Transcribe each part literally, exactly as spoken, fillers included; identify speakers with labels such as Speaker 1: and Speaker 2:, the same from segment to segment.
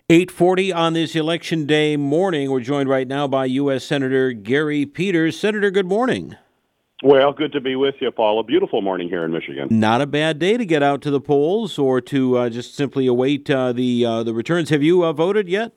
Speaker 1: eight forty on this Election Day morning. We're joined right now by U S. Senator Gary Peters. Senator, good morning.
Speaker 2: Well, good to be with you, Paul. A beautiful morning here in Michigan.
Speaker 1: Not a bad day to get out to the polls or to uh, just simply await uh, the uh, the returns. Have you uh, voted yet?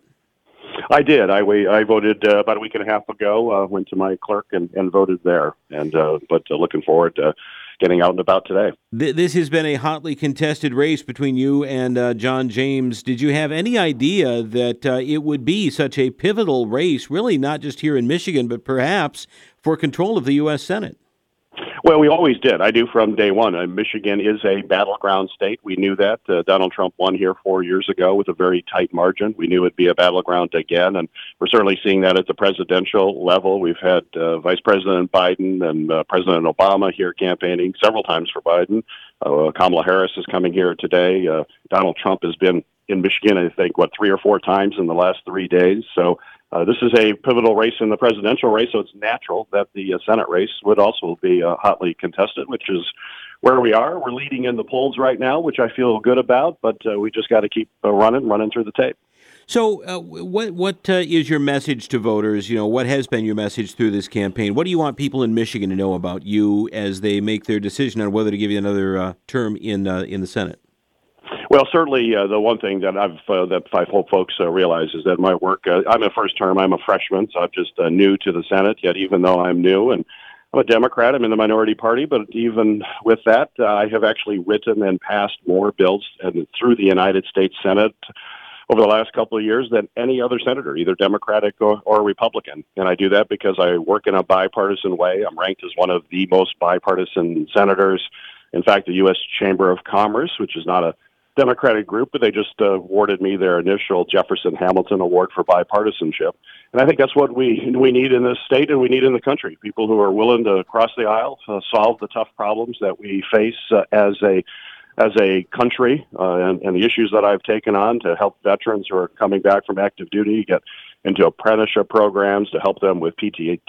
Speaker 2: I did. I I voted uh, about a week and a half ago. Uh, went to my clerk and, and voted there. And uh, but uh, looking forward to getting out and about today.
Speaker 1: This has been a hotly contested race between you and uh, John James. Did you have any idea that uh, it would be such a pivotal race, really not just here in Michigan, but perhaps for control of the U S. Senate?
Speaker 2: Well, we always did. I do from day one. Uh, Michigan is a battleground state. We knew that. Uh, Donald Trump won here four years ago with a very tight margin. We knew it'd be a battleground again, and we're certainly seeing that at the presidential level. We've had uh, Vice President Biden and uh, President Obama here campaigning several times for Biden. Uh, Kamala Harris is coming here today. Uh, Donald Trump has been in Michigan, I think, what, three or four times in the last three days. So Uh, this is a pivotal race in the presidential race, so it's natural that the uh, Senate race would also be uh, hotly contested, which is where we are. We're leading in the polls right now, which I feel good about, but uh, we just got to keep uh, running, running through the tape.
Speaker 1: So uh, what what uh, is your message to voters? You know, what has been your message through this campaign? What do you want people in Michigan to know about you as they make their decision on whether to give you another uh, term in uh, in the Senate?
Speaker 2: Well, certainly uh, the one thing that I've uh, that I hope folks uh, realize is that my work. Uh, I'm a first term. I'm a freshman, so I'm just uh, new to the Senate. Yet, even though I'm new and I'm a Democrat, I'm in the minority party. But even with that, uh, I have actually written and passed more bills and through the United States Senate over the last couple of years than any other senator, either Democratic or, or Republican. And I do that because I work in a bipartisan way. I'm ranked as one of the most bipartisan senators. In fact, the U S. Chamber of Commerce, which is not a Democratic group, but they just uh, awarded me their initial Jefferson Hamilton Award for bipartisanship. And I think that's what we we need in this state and we need in the country. People who are willing to cross the aisle, uh, solve the tough problems that we face uh, as a as a country, uh, and, and the issues that I've taken on to help veterans who are coming back from active duty get into apprenticeship programs to help them with P T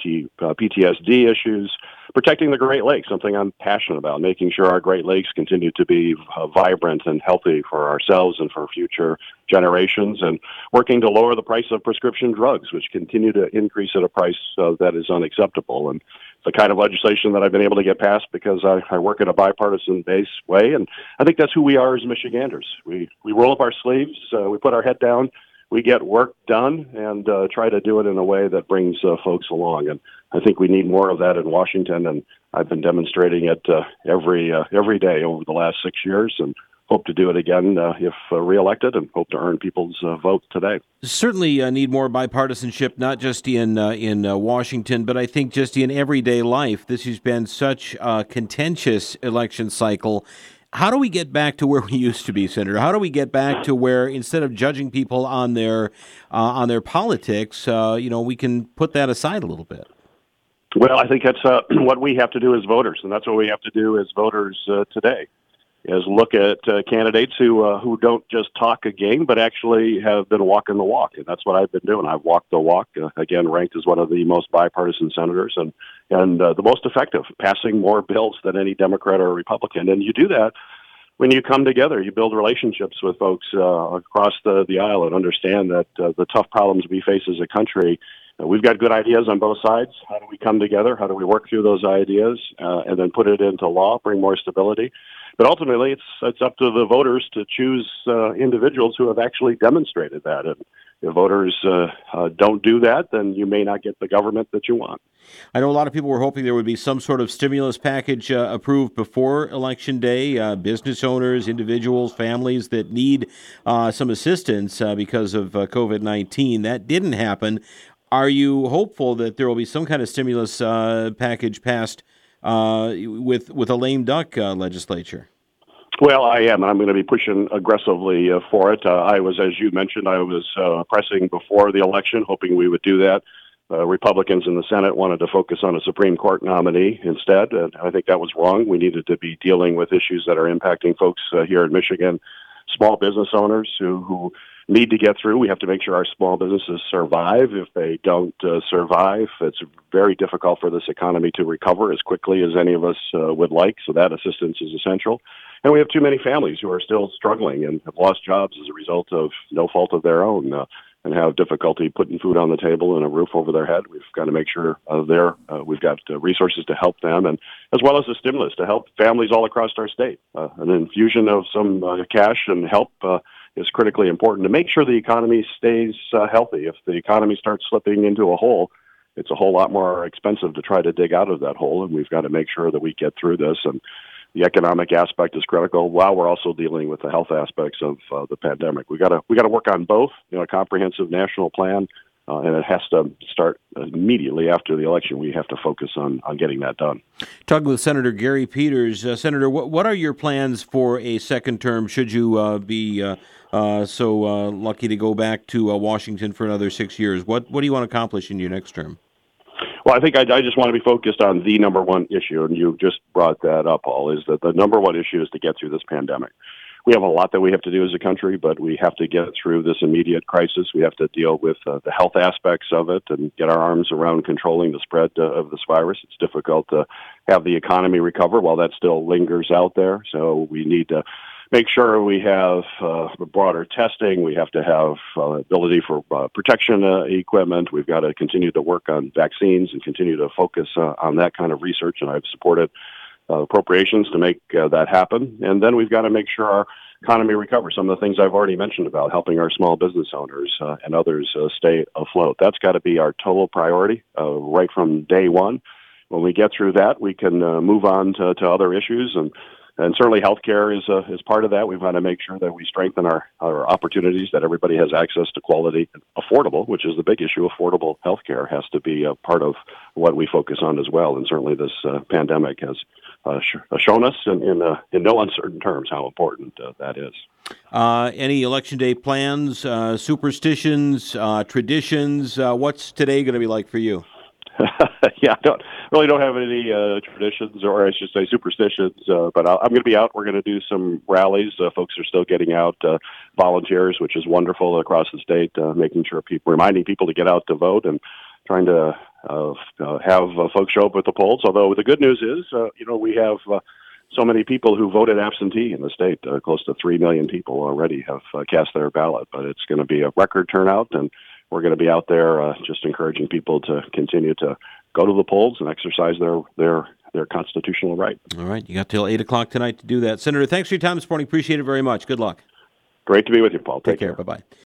Speaker 2: S D issues, protecting the Great Lakes, something I'm passionate about, making sure our Great Lakes continue to be uh, vibrant and healthy for ourselves and for future generations, and working to lower the price of prescription drugs, which continue to increase at a price uh, that is unacceptable. And the kind of legislation that I've been able to get passed because I, I work in a bipartisan based way, and I think that's who we are as Michiganders. We, we roll up our sleeves, uh, we put our head down, we get work done, and uh, try to do it in a way that brings uh, folks along. And I think we need more of that in Washington, and I've been demonstrating it uh, every uh, every day over the last six years, and hope to do it again uh, if uh, reelected, and hope to earn people's uh, vote today.
Speaker 1: Certainly uh, need more bipartisanship, not just in uh, in uh, Washington, but I think just in everyday life. This has been such a contentious election cycle. How do we get back to where we used to be, Senator? How do we get back to where instead of judging people on their uh, on their politics, uh, you know, we can put that aside a little bit?
Speaker 2: Well, I think that's uh, what we have to do as voters, and that's what we have to do as voters uh, today, is look at uh, candidates who uh, who don't just talk a game, but actually have been walking the walk, and that's what I've been doing. I've walked the walk, uh, again, ranked as one of the most bipartisan senators, and and uh, the most effective, passing more bills than any Democrat or Republican. And you do that when you come together. You build relationships with folks uh, across the, the aisle and understand that uh, the tough problems we face as a country, uh, we've got good ideas on both sides. How do we come together? How do we work through those ideas uh, and then put it into law, bring more stability? But ultimately, it's it's up to the voters to choose uh, individuals who have actually demonstrated that. And if voters uh, uh, don't do that, then you may not get the government that you want.
Speaker 1: I know a lot of people were hoping there would be some sort of stimulus package uh, approved before Election Day. Uh, business owners, individuals, families that need uh, some assistance uh, because of uh, COVID nineteen. That didn't happen. Are you hopeful that there will be some kind of stimulus uh, package passed uh, with with a lame duck uh, legislature?
Speaker 2: Well, I am, and I'm going to be pushing aggressively uh, for it. Uh, I was, as you mentioned, I was uh, pressing before the election, hoping we would do that. Uh, Republicans in the Senate wanted to focus on a Supreme Court nominee instead, and I think that was wrong. We needed to be dealing with issues that are impacting folks uh, here in Michigan, small business owners who, who need to get through. We have to make sure our small businesses survive. If they don't uh, survive, it's very difficult for this economy to recover as quickly as any of us uh, would like. So that assistance is essential. And we have too many families who are still struggling and have lost jobs as a result of no fault of their own, uh, and have difficulty putting food on the table and a roof over their head. We've got to make sure uh, there uh, we've got uh, resources to help them, and as well as a stimulus to help families all across our state. Uh, an infusion of some uh, cash and help uh, is critically important to make sure the economy stays uh, healthy. If the economy starts slipping into a hole, it's a whole lot more expensive to try to dig out of that hole, and we've got to make sure that we get through this. And the economic aspect is critical, while we're also dealing with the health aspects of uh, the pandemic. We got to we got to work on both. You know, a comprehensive national plan, uh, and it has to start immediately after the election. We have to focus on on getting that done.
Speaker 1: Talking with Senator Gary Peters, uh, Senator, what what are your plans for a second term? Should you uh, be uh, uh, so uh, lucky to go back to uh, Washington for another six years? What what do you want to accomplish in your next term?
Speaker 2: Well, I think I, I just want to be focused on the number one issue, and you just brought that up, Paul, is that the number one issue is to get through this pandemic. We have a lot that we have to do as a country, but we have to get through this immediate crisis. We have to deal with uh, the health aspects of it and get our arms around controlling the spread uh, of this virus. It's difficult to have the economy recover while that still lingers out there, so we need to make sure we have uh, broader testing. We have to have uh, ability for uh, protection uh, equipment. We've got to continue to work on vaccines and continue to focus uh, on that kind of research, and I've supported uh, appropriations to make uh, that happen. And then we've got to make sure our economy recovers. Some of the things I've already mentioned about helping our small business owners uh, and others uh, stay afloat. That's got to be our total priority uh, right from day one. When we get through that, we can uh, move on to, to other issues, and And certainly healthcare is uh, is part of that. We've got to make sure that we strengthen our, our opportunities, that everybody has access to quality, affordable, which is the big issue. Affordable healthcare has to be a part of what we focus on as well. And certainly this uh, pandemic has uh, sh- shown us in in, uh, in no uncertain terms how important uh, that is.
Speaker 1: Uh, any Election Day plans, uh, superstitions, uh, traditions? Uh, what's today going to be like for you?
Speaker 2: yeah, I don't really don't have any uh, traditions, or I should say superstitions. Uh, but I'll, I'm going to be out. We're going to do some rallies. Uh, folks are still getting out, uh, volunteers, which is wonderful across the state. Uh, making sure people, reminding people to get out to vote, and trying to uh, uh, have uh, folks show up at the polls. Although the good news is, uh, you know, we have uh, so many people who voted absentee in the state. Uh, close to three million people already have uh, cast their ballot. But it's going to be a record turnout, and we're going to be out there uh, just encouraging people to continue to go to the polls and exercise their their their constitutional right.
Speaker 1: All right. You got till eight o'clock tonight to do that. Senator, thanks for your time this morning. Appreciate it very much. Good luck.
Speaker 2: Great to be with you, Paul. Take,
Speaker 1: Take care.
Speaker 2: care.
Speaker 1: Bye-bye.